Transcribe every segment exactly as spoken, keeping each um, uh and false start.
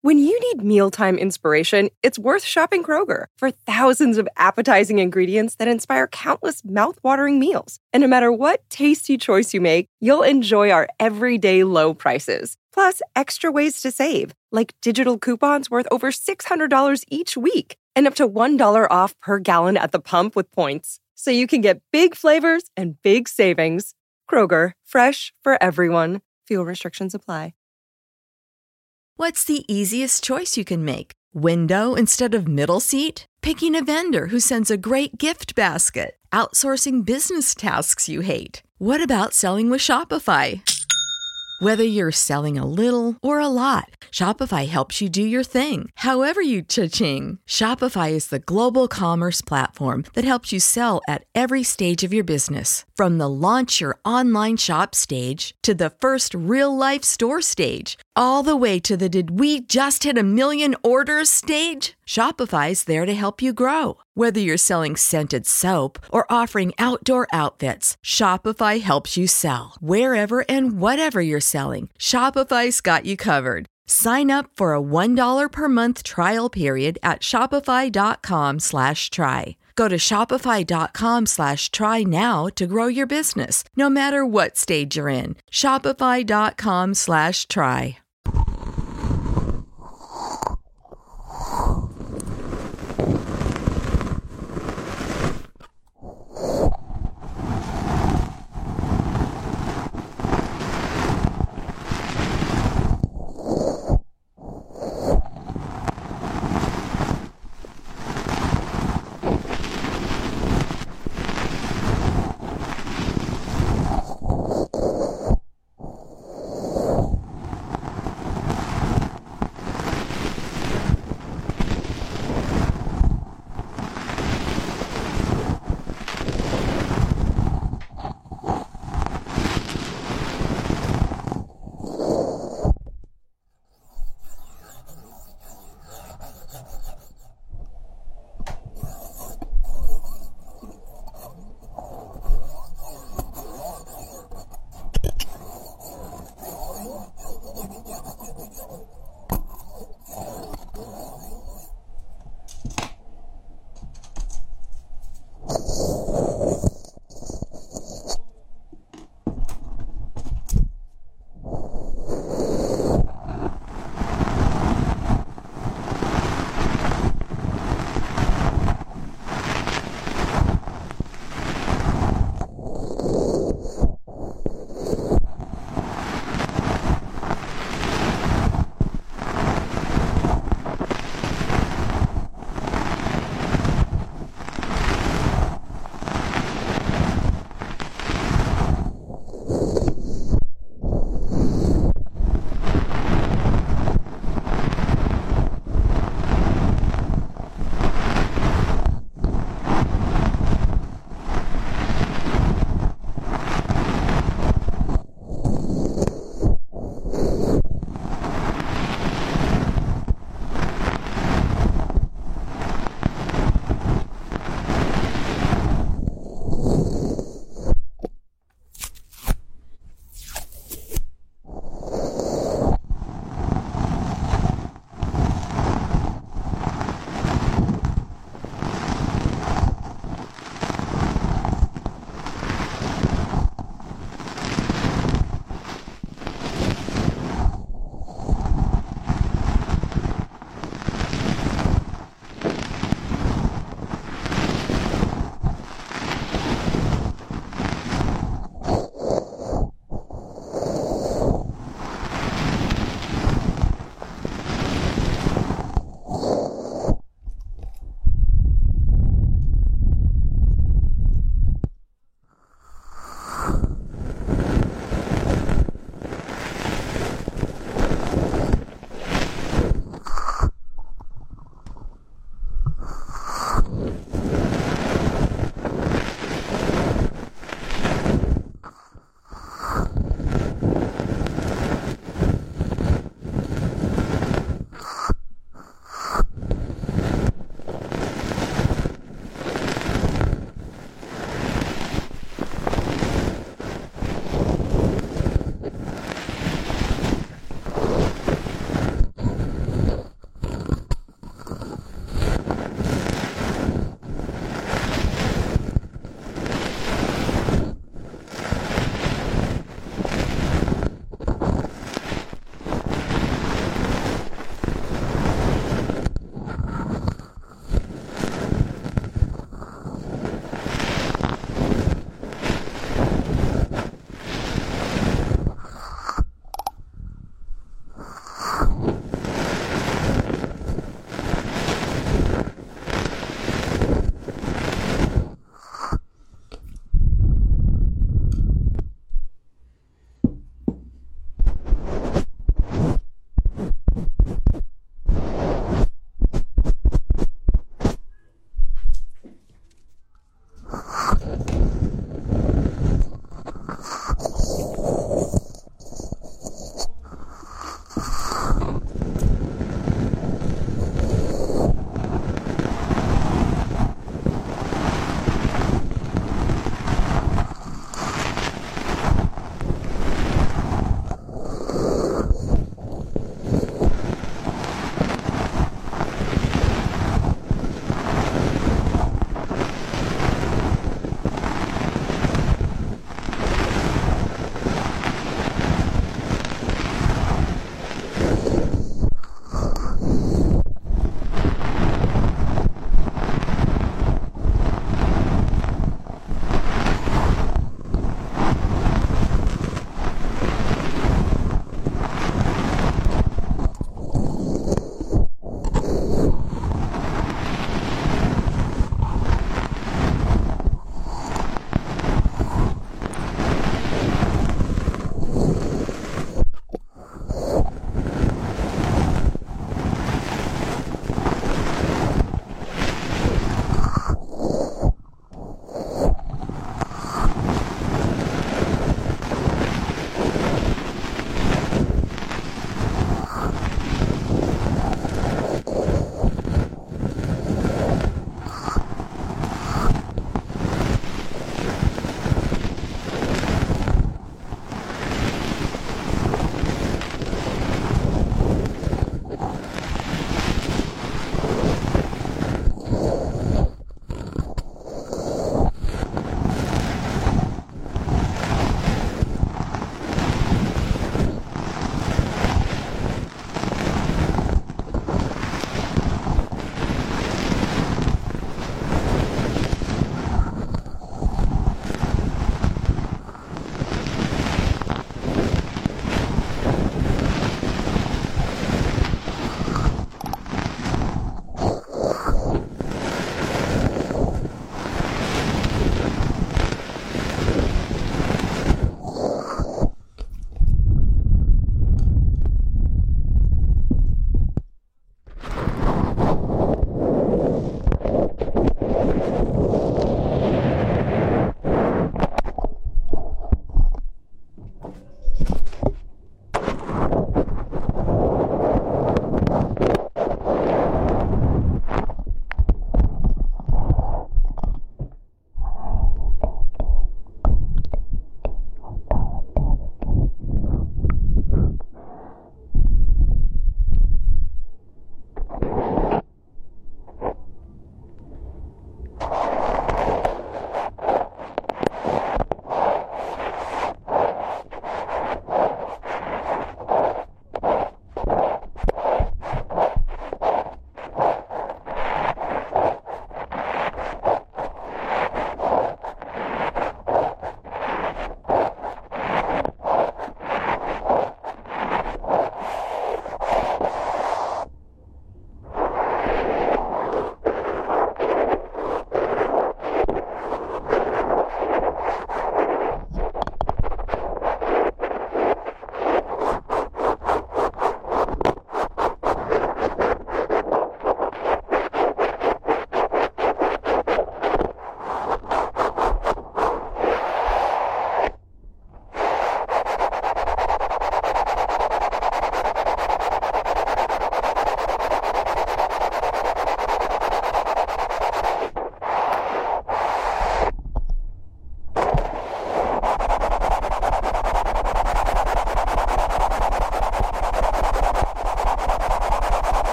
When you need mealtime inspiration, it's worth shopping Kroger for thousands of appetizing ingredients that inspire countless mouth-watering meals. And no matter what tasty choice you make, you'll enjoy our everyday low prices. Plus, extra ways to save, like digital coupons worth over six hundred dollars each week and up to one dollar off per gallon at the pump with points. So you can get big flavors and big savings. Kroger, fresh for everyone. Fuel restrictions apply. What's the easiest choice you can make? Window instead of middle seat? Picking a vendor who sends a great gift basket? Outsourcing business tasks you hate? What about selling with Shopify? Whether you're selling a little or a lot, Shopify helps you do your thing, however you cha-ching. Shopify is the global commerce platform that helps you sell at every stage of your business. From the launch your online shop stage to the first real-life store stage, all the way to the did we just hit a million orders stage. Shopify's there to help you grow. Whether you're selling scented soap or offering outdoor outfits, Shopify helps you sell. Wherever and whatever you're selling, Shopify's got you covered. Sign up for a one dollar per month trial period at shopify.com slash try. Go to shopify.com slash try now to grow your business, no matter what stage you're in. Shopify.com slash try.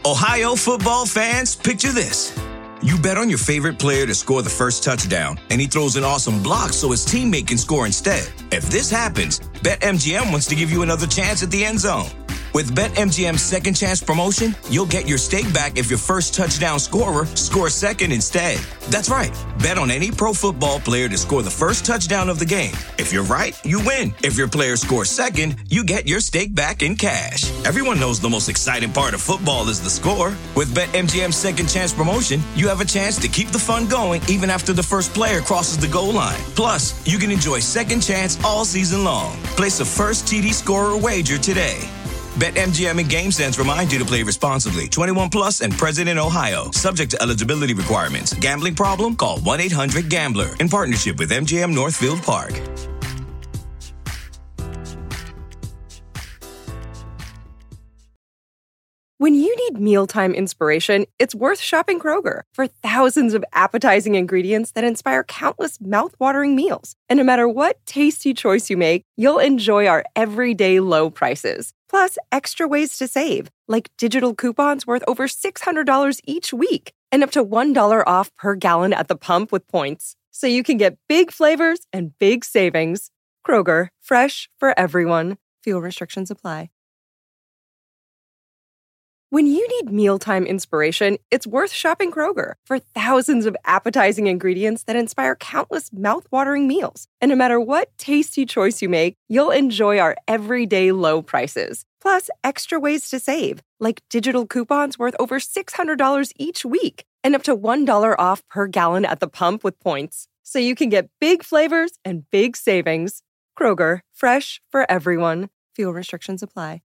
Ohio football fans, picture this. You bet on your favorite player to score the first touchdown, and he throws an awesome block so his teammate can score instead. If this happens, BetMGM wants to give you another chance at the end zone. With BetMGM's Second Chance promotion, you'll get your stake back if your first touchdown scorer scores second instead. That's right. Bet on any pro football player to score the first touchdown of the game. If you're right, you win. If your player scores second, you get your stake back in cash. Everyone knows the most exciting part of football is the score. With BetMGM's Second Chance promotion, you have a chance to keep the fun going even after the first player crosses the goal line. Plus, you can enjoy Second Chance all season long. Place a first T D scorer wager today. BetMGM and GameSense remind you to play responsibly. twenty-one plus and present in Ohio. Subject to eligibility requirements. Gambling problem? Call one eight hundred gambler. In partnership with M G M Northfield Park. When you need mealtime inspiration, it's worth shopping Kroger. For thousands of appetizing ingredients that inspire countless mouth-watering meals. And no matter what tasty choice you make, you'll enjoy our everyday low prices. Plus, extra ways to save, like digital coupons worth over six hundred dollars each week and up to one dollar off per gallon at the pump with points. So you can get big flavors and big savings. Kroger, fresh for everyone. Fuel restrictions apply. When you need mealtime inspiration, it's worth shopping Kroger. For thousands of appetizing ingredients that inspire countless mouth-watering meals. And no matter what tasty choice you make, you'll enjoy our everyday low prices. Plus, extra ways to save, like digital coupons worth over six hundred dollars each week and up to one dollar off per gallon at the pump with points. So you can get big flavors and big savings. Kroger, fresh for everyone. Fuel restrictions apply.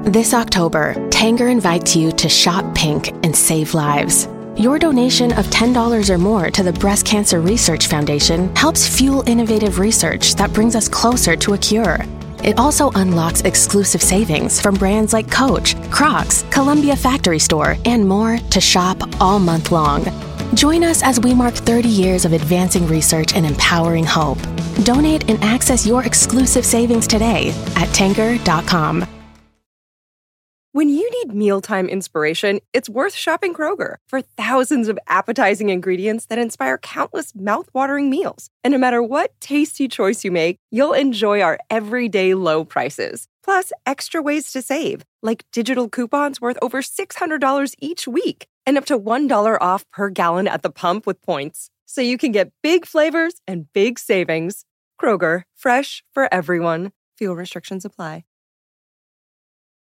This October, Tanger invites you to shop pink and save lives. Your donation of ten dollars or more to the Breast Cancer Research Foundation helps fuel innovative research that brings us closer to a cure. It also unlocks exclusive savings from brands like Coach, Crocs, Columbia Factory Store, and more to shop all month long. Join us as we mark thirty years of advancing research and empowering hope. Donate and access your exclusive savings today at Tanger dot com. When you need mealtime inspiration, it's worth shopping Kroger for thousands of appetizing ingredients that inspire countless mouth-watering meals. And no matter what tasty choice you make, you'll enjoy our everyday low prices. Plus, extra ways to save, like digital coupons worth over six hundred dollars each week and up to one dollar off per gallon at the pump with points. So you can get big flavors and big savings. Kroger, fresh for everyone. Fuel restrictions apply.